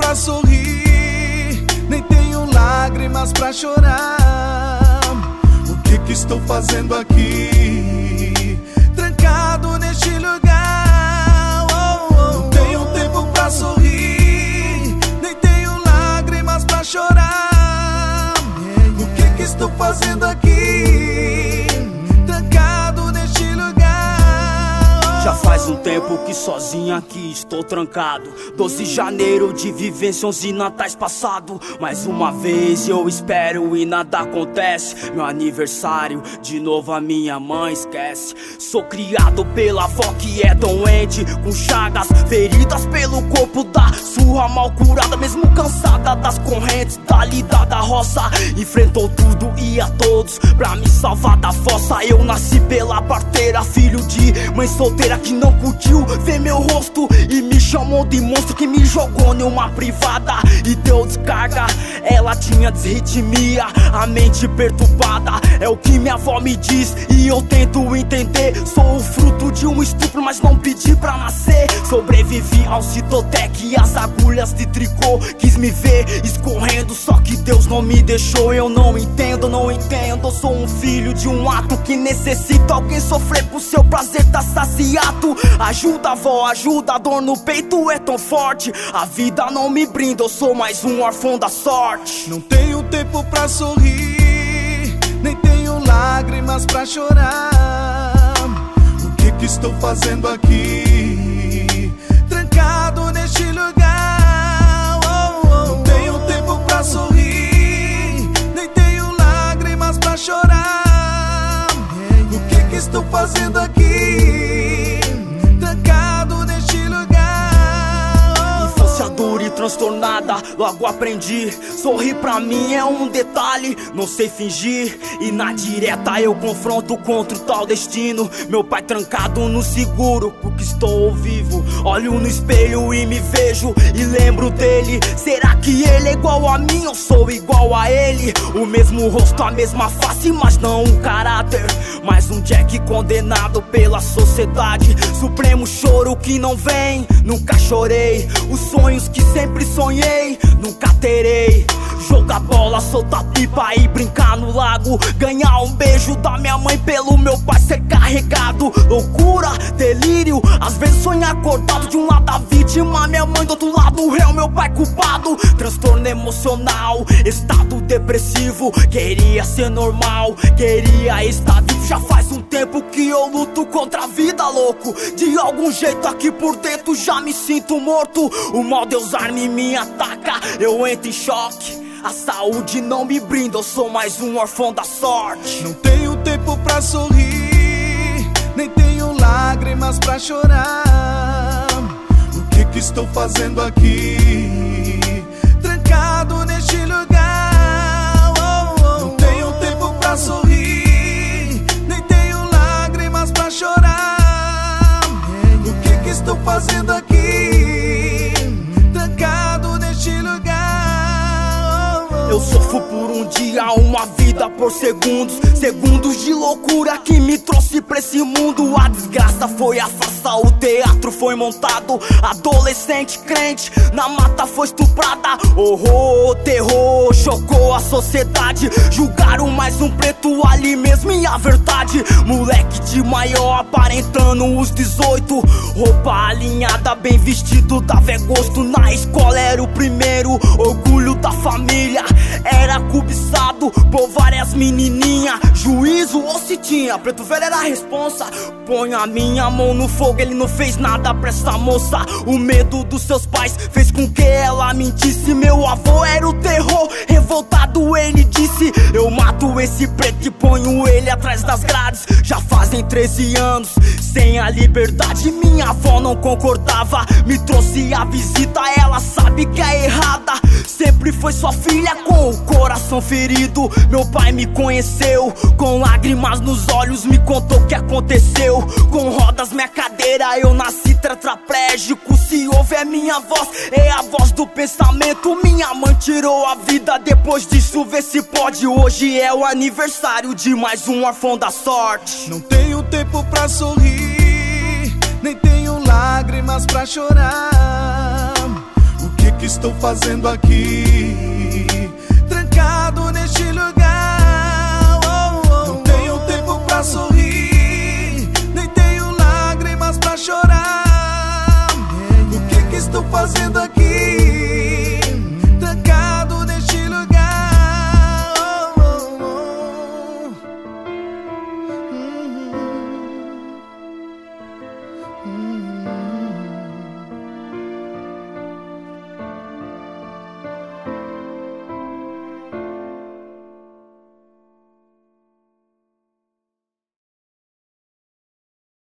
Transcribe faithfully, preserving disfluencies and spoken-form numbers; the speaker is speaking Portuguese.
pra sorrir, nem tenho lágrimas pra chorar. O que que estou fazendo aqui, trancado neste lugar? Oh, oh, não tenho tempo pra sorrir, nem tenho lágrimas pra chorar. O que que estou fazendo aqui, trancado neste lugar? Já faz um tempo que sozinho aqui estou trancado. Doze de janeiro de vivência, onze natais passado. Mais uma vez eu espero e nada acontece. Meu aniversário, de novo a minha mãe esquece. Sou criado pela avó que é doente, com chagas, feridas pelo corpo da surra mal curada. Mesmo cansada das correntes da lida da roça, enfrentou tudo e a todos pra me salvar da fossa. Eu nasci pela parteira, filho de mãe solteira que não curtiu ver meu rosto e me chamou de monstro, que me jogou numa privada e deu descarga. Ela tinha desritmia, a mente perturbada, é o que minha avó me diz e eu tento entender. Sou o fruto de um estupro, mas não pedi pra nascer. Sobrevivi ao Citotec e as agulhas de tricô. Quis me ver escorrendo, só que Deus não me deixou. Eu não entendo, não entendo. Eu sou um filho de um ato que necessita alguém sofrer por seu prazer tá saciado. Ajuda, avó, ajuda, a dor no peito é tão forte. A vida não me brinda, eu sou mais um órfão da sorte. Não tenho tempo pra sorrir, nem tenho lágrimas pra chorar. O que que estou fazendo aqui, trancado neste lugar? Oh, oh, não tenho tempo pra sorrir, nem tenho lágrimas pra chorar. O que que estou fazendo aqui, trancado neste lugar? Infância dura e transtornada, logo aprendi. Sorrir pra mim é um detalhe, não sei fingir. E na direta eu confronto contra o tal destino. Meu pai trancado no seguro, porque estou vivo. Olho no espelho e me vejo e lembro dele. Será que ele é igual a mim ou sou igual a ele? O mesmo rosto, a mesma face, mas não o caráter. Mais um Jack condenado pela sociedade. Supremo choro que não vem, nunca chorei. Os sonhos que sempre sonhei, nunca terei. Jogar bola, soltar pipa e brincar no lago. Ganhar um beijo da minha mãe pelo meu pai ser carregado. Loucura, delírio, às vezes sonho acordado. De um lado a vítima, minha mãe, do outro lado o réu, meu pai culpado. Transtorno emocional, estado depressivo. Queria ser normal, queria estar vivo. Já faz um tempo que eu luto contra a vida, louco. De algum jeito aqui por dentro já me sinto morto. O mal de usar-me me ataca, eu entro em choque. A saúde não me brinda, eu sou mais um órfão da sorte. Não tenho tempo pra sorrir, nem tenho lágrimas pra chorar. O que que estou fazendo aqui, trancado neste lugar? Oh, oh, não tenho tempo pra sorrir, nem tenho lágrimas pra chorar. O que que estou fazendo aqui, trancado neste lugar? Eu sofro por um dia, uma vida por segundos. Segundos de loucura que me trouxe pra esse mundo. A desgraça foi a farsa, o teatro foi montado. Adolescente crente, na mata foi estuprada. Horror, terror, chocou a sociedade. Julgaram mais um preto ali mesmo e a verdade. Moleque de maior aparentando os dezoito. Roupa alinhada, bem vestido, dava é gosto. Na escola era o primeiro, orgulho da família. Era cobiçado por várias menininhas. Juízo ou se tinha, preto velho era a responsa. Põe a minha mão no fogo, ele não fez nada pra essa moça. O medo dos seus pais fez com que ela mentisse. Meu avô era o terror, revoltado ele disse: eu mato esse preto e ponho ele atrás das grades. Já fazem treze anos, sem a liberdade. Minha avó não concordava, me trouxe a visita. Ela sabe que é errada, sempre foi sua filha com o coração ferido. Meu pai me conheceu, com lágrimas nos olhos me contou o que aconteceu. Com rodas minha cadeira, eu nasci tetraplégico. Se houver minha voz, é a voz do pensamento. Minha mãe tirou a vida, depois disso vê se pode. Hoje é o aniversário de mais um órfão da sorte. Não tenho tempo pra sorrir, nem tenho lágrimas pra chorar. O que que estou fazendo aqui, trancado neste lugar? Oh, oh, não tenho tempo pra sorrir, nem tenho lágrimas pra chorar. O que que estou fazendo aqui?